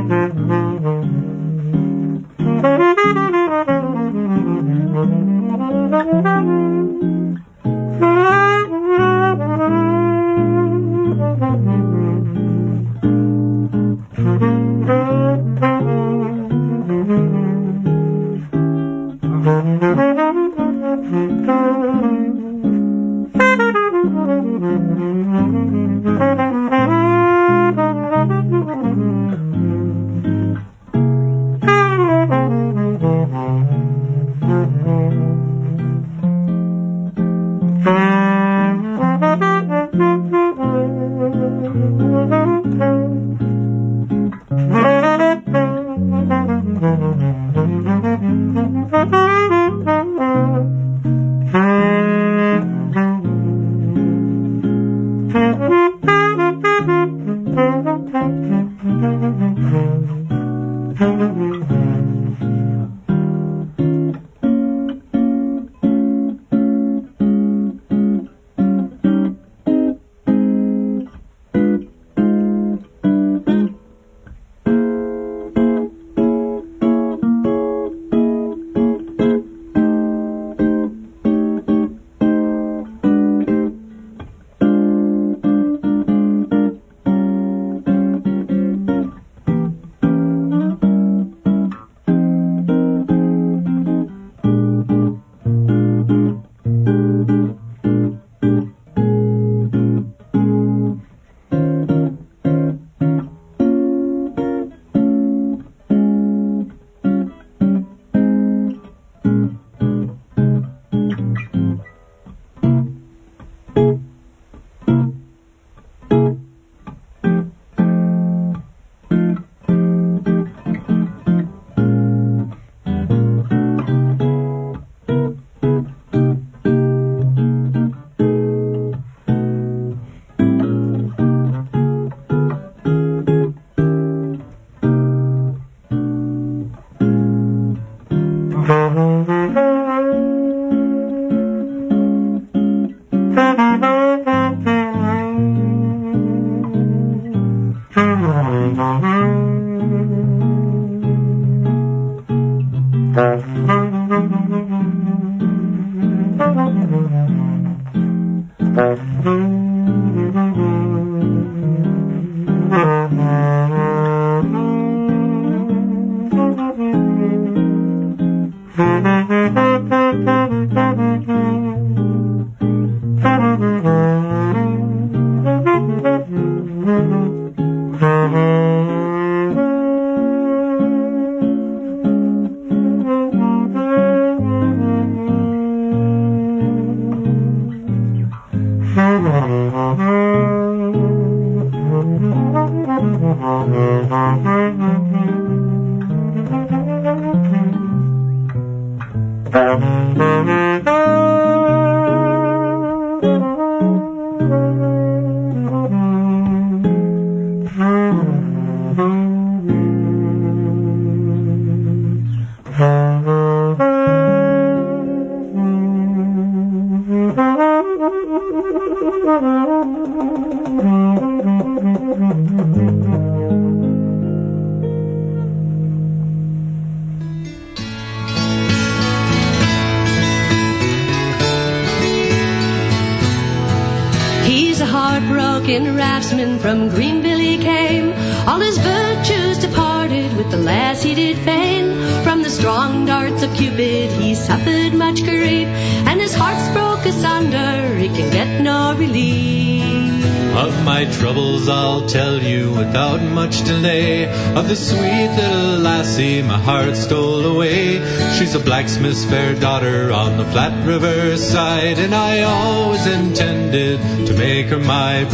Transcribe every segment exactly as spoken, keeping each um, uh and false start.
Heartbroken raftsman from Greenville he came. All his virtues departed with the lass he did fain. From the strong darts of Cupid he suffered much grief, and his heart's broke asunder, he can get no relief. Of my troubles I'll tell you without much delay. Of the sweet little lassie my heart stole away. She's a blacksmith's fair daughter on the flat river side, and I always intended to make her my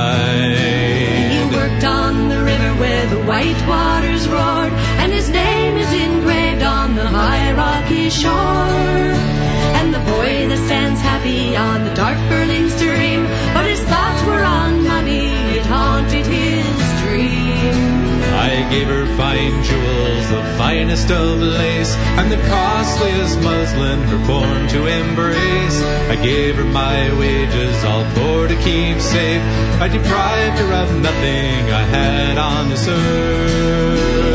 bride. He worked on the river where the white waters roared, and his name is engraved on the high rocky shore. And the boy that stands happy on the dark purling stream, but his thoughts were on money, it haunted his dream. I gave her fine jewels, the finest of lace, and the costliest muslin her form to embrace. I gave her my wages, all for to keep safe. I deprived her of nothing I had on this earth.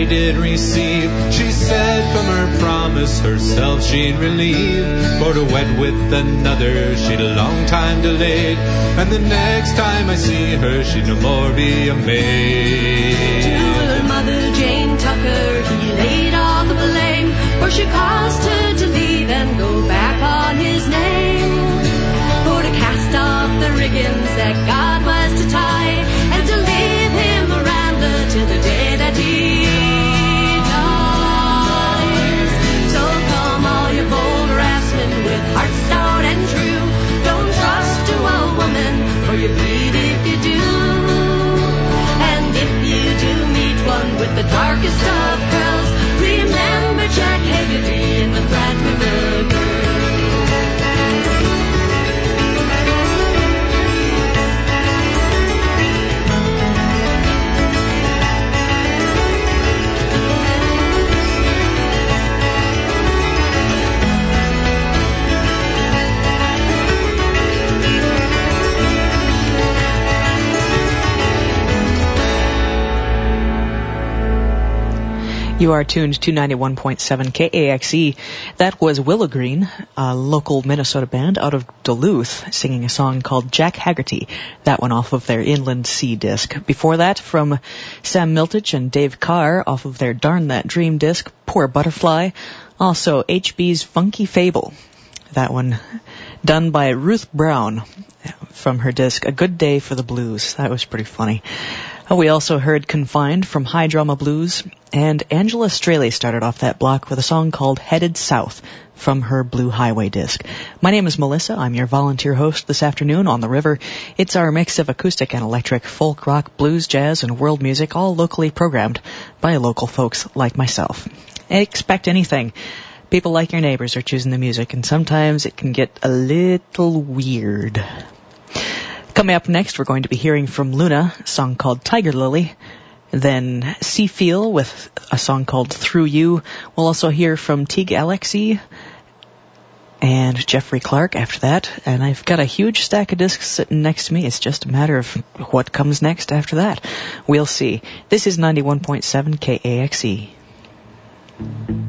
I did receive. She said from her promise herself she'd relieve, for to wed with another she'd a long time delayed, and the next time I see her she'd no more be a maid. To her mother, Jane Tucker, he laid all the blame, for she caused her to leave and go back on his name, for to cast off the riggins that God was to tie, and to leave him a rambler till the day that he dies. So come all you bold raftsmen with hearts stout and true, don't trust to a woman, for you bleed if you do. And if you do meet one with the darkest of curls, remember Jack Haggerty in the Flat River Girl. You are tuned to ninety-one point seven K A X E. That was Willow Green, a local Minnesota band out of Duluth, singing a song called Jack Haggerty. That one off of their Inland Sea disc. Before that, from Sam Miltich and Dave Carr off of their Darn That Dream disc, Poor Butterfly. Also, H B's Funky Fable. That one done by Ruth Brown from her disc A Good Day for the Blues. That was pretty funny. We also heard Confined from High Drama Blues, and Angela Straley started off that block with a song called Headed South from her Blue Highway disc. My name is Melissa. I'm your volunteer host this afternoon on The River. It's our mix of acoustic and electric, folk, rock, blues, jazz, and world music, all locally programmed by local folks like myself. Expect anything. People like your neighbors are choosing the music, and sometimes it can get a little weird. Coming up next, we're going to be hearing from Luna, a song called Tiger Lily. Then Sea Feel with a song called Through You. We'll also hear from Teague Alexie and Jeffrey Clark after that. And I've got a huge stack of discs sitting next to me. It's just a matter of what comes next after that. We'll see. This is ninety-one point seven K A X E.